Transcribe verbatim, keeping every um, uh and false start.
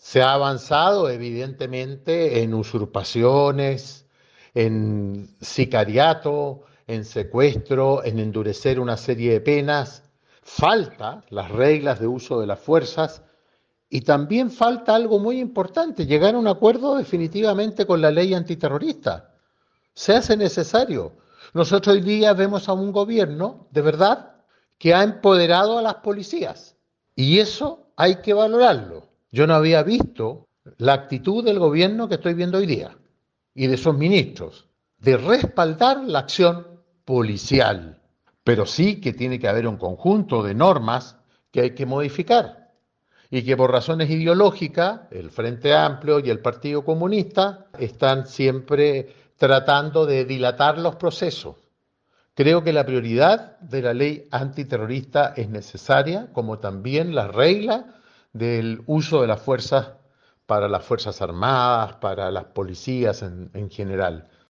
Se ha avanzado evidentemente en usurpaciones, en sicariato, en secuestro, en endurecer una serie de penas. Falta las reglas de uso de las fuerzas y también falta algo muy importante, llegar a un acuerdo definitivamente con la ley antiterrorista. Se hace necesario. Nosotros hoy día vemos a un gobierno, de verdad, que ha empoderado a las policías. Y eso hay que valorarlo. Yo no había visto la actitud del gobierno que estoy viendo hoy día y de sus ministros, de respaldar la acción policial. Pero sí que tiene que haber un conjunto de normas que hay que modificar y que por razones ideológicas el Frente Amplio y el Partido Comunista están siempre tratando de dilatar los procesos. Creo que la prioridad de la ley antiterrorista es necesaria, como también las reglas del uso de las fuerzas para las Fuerzas Armadas, para las policías en, en general.